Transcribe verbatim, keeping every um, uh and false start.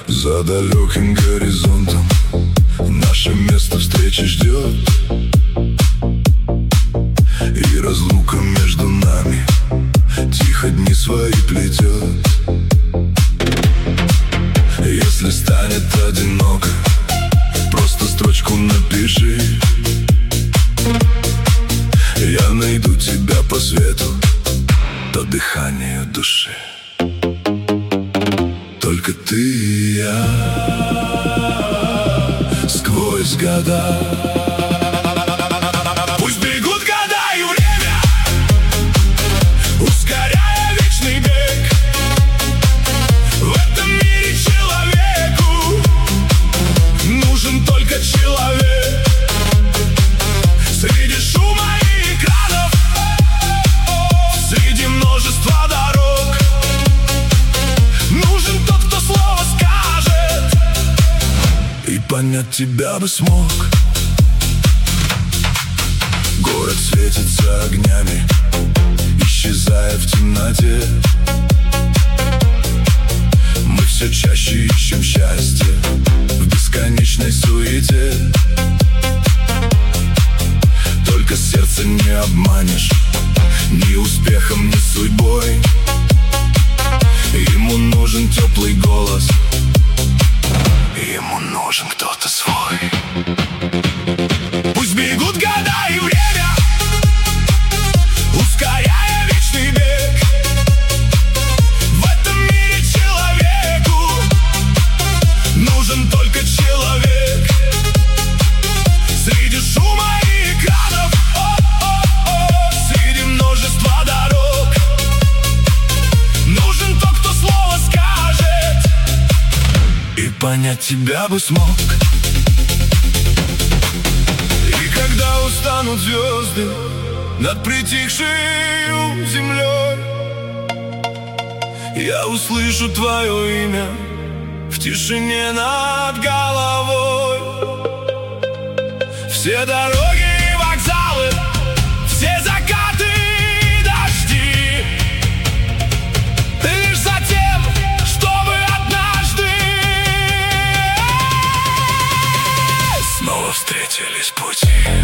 За далеким горизонтом наше место встречи ждет, и разлука между нами тихо дни свои плетет. Если станет одиноко, просто строчку напиши. Я найду тебя по свету, по дыханию души. Только ты и я сквозь года. Пусть бегут года и время, ускоряя вечный бег. В этом мире человеку нужен только человек. Среди шума и экранов, среди множества дорог, нужен тот, кто слово скажет, и понять тебя бы смог. Город светится огнями, исчезая в темноте. Мы все чаще ищем счастье в бесконечной суете. Только сердце не обманешь ни успехом, ни судьбой. Ему нужен теплый голос, ему нужен кто-то свой. Пусть бегут года и время, ускоряя вечный бег. В этом мире человеку нужен только человек. Среди шума и экранов, о-о-о, среди множества дорог, нужен тот, кто слово скажет, и понять тебя бы смог. И когда устанут звезды над притихшей землей, я услышу твое имя в тишине над головой. Все дороги и вокзалы, все закаты и дожди, лишь за тем, чтобы однажды снова встретились пути.